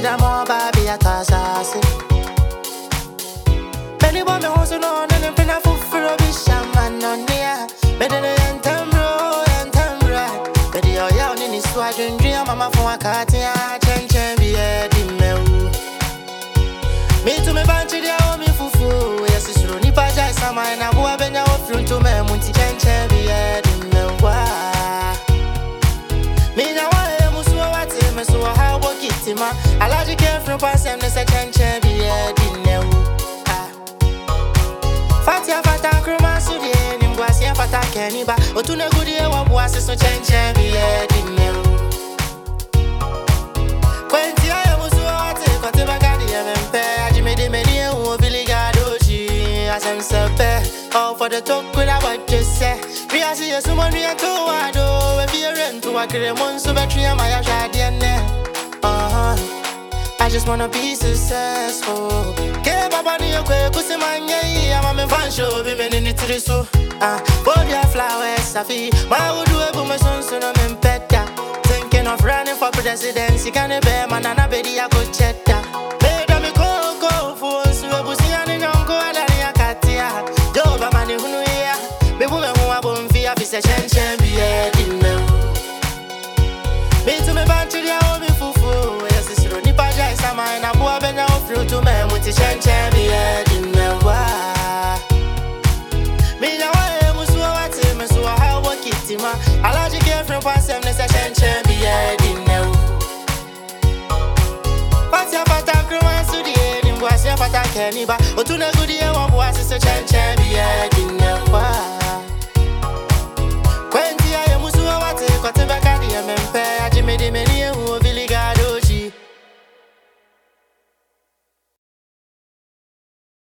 da mo baby atasa. Many women also know that I'm finna fulfill be shaman on ya. Better than Tambro and Tambra. Better your young in his squadron dream, mama for a cat, yeah, chen be a dimmer. Me to me banchi dia o mi fufu. Yes, it's true. Nipa jai sama na bua benya o front to me munti chen be a dimmer. Me na wa e musu wa te me so ha wo kitima. Alaji care from pass and say chen be a dimmer. Fatia fata kroma sudi ni mgwasi ya fata keniba otune gudi e wabuase so chen be a dimmer. Kwenti ya musu wa te kote bagadi ya mempe. All for the talk with what you say. We are see someone we are to ado. If you're into a cremon, so battery am I I just wanna be successful. Ke baba ni okwe kusimanye. I'm a fan show, be men in it to so. Body of flowers, I feel. My would do a boom, son, so I'm in peta. Thinking of running for presidency, can it bear man and a baby I go check that. Chen be a dimmer. Me to me banchi dia o mi fufu. Yes, it's true. Nipa jai sama na bua benya o flu to me muti chen be a dimmer. Me na wa e musu wa te me so ha wo kitima. Alaji care from pass em ne say chen be a dimmer. Fatia fata kroma su di ni mbwa sia fata keniba. Otune gudi e wa bua se chen be a dimmer.